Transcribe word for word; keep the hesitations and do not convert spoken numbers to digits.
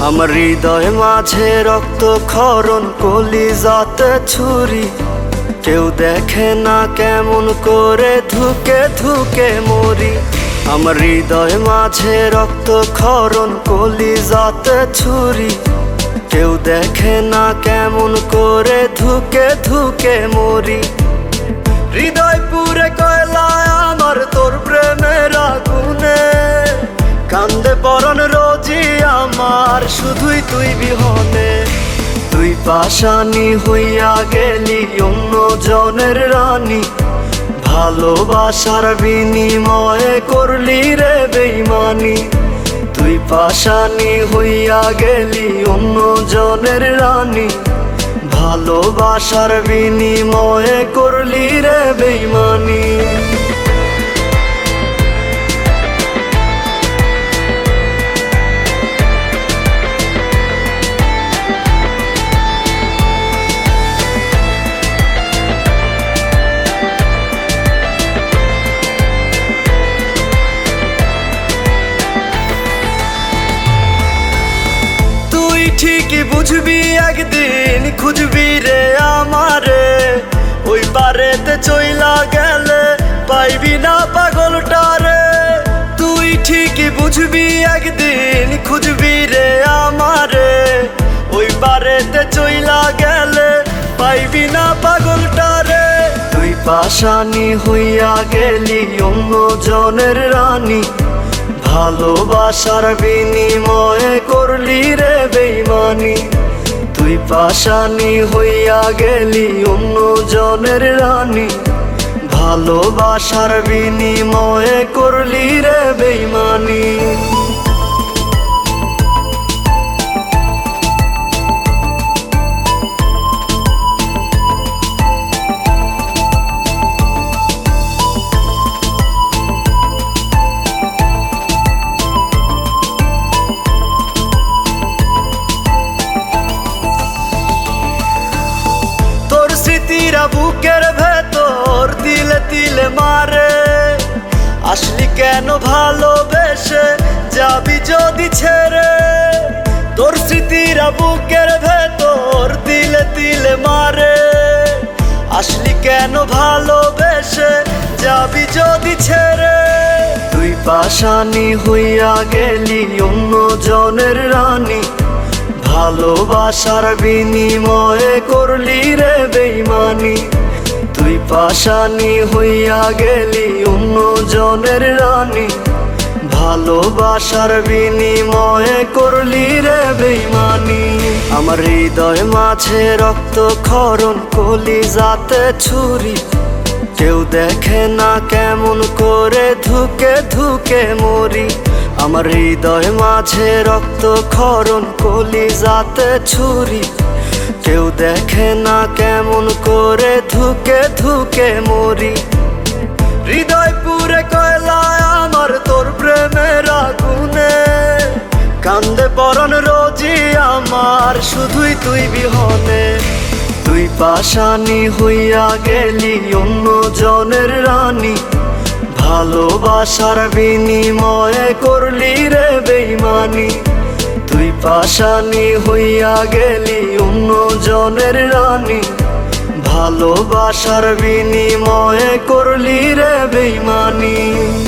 আমার হৃদয় মাঝে রক্ত ক্ষরণ, কলিজাতে ছুরি। কেউ দেখে না কেমন করে ধুকে ধুকে মরি। আমার হৃদয় মাঝে রক্ত ক্ষরণ, কলিজাতে ছুরি। কেউ দেখে না কেমন করে ধুকে ধুকে মরি। হৃদয় পুরে কয়লায় আমার তোর প্রেমের আগুনে, কান্দে পরন রোজি আমার শুধুই তুই বিহনে। তুই পাশানি হইয়া গেলি অন্য জনের রানী, ভালোবাসার বিনিময়ে করলি রে বেইমানি। তুই পাশানি হইয়া গেলি অন্য জনের রানী, ভালোবাসার বিনিময়ে করলি রে বেইমানি। ঠিকই বুঝবি একদিন, খুঁজবি রে আমারে। ওই পারেতে চইলা গেলে পাইবি না পাগলটারে। তুই ঠিকই বুঝবি একদিন, খুঁজবি রে আমারে। ওই পারেতে চইলা গেলে পাইবি না পাগলটারে। তুই পাশানি হইয়া গেলি অন্য জনের রানী, ভালোবাসার বিনিময়ে করলি রে বেইমানি। তুই পাশানি হইয়া গেলি অন্য জনের রানী, ভালোবাসার বিনিময়ে করলি রে বেইমানি। স্মৃতিরা বুকের ভেতর তিলে তিলে মারে। আসলি কেন ভালোবেসে যাবি যদি ছেড়ে। তোর স্মৃতিরা বুকের ভেতর তিলে তিলে মারে। আসলি কেন ভালোবেসে যাবি যদি ছেড়ে। তুই পাশানি হইয়া গেলি অন্য জনের রানী, ভালোবাসার বিনিময়ে করলি রে বেইমানি। তুই পাশানি হইয়া গেলি অন্য জনের রানী, ভালোবাসার বিনিময়ে করলি রে বেইমানি। আমার হৃদয় মাঝে রক্ত ক্ষরণ, কলিজাতে ছুরি। কেউ দেখে না কেমন করে ধুকে ধুকে মরি। আমার হৃদয় মাঝে রক্ত ক্ষরণ, কলিজাতে ছুরি। কেউ দেখে না কেমন করে ধুকে ধুকে মরি। হৃদয় পুরে কয়লায় আমার তোর প্রেমের আগুনে, কান্দে পরন রোজি আমার শুধুই তুই বিহনে। তুই পাশানি হইয়া গেলি অন্য জনের রানী, ভালোবাসার বিনিময়ে করলি রে বেইমানি। তুই পাশানি হইয়া গেলি অন্য জনের রানী, ভালোবাসার বিনিময়ে করলি রে বেইমানি।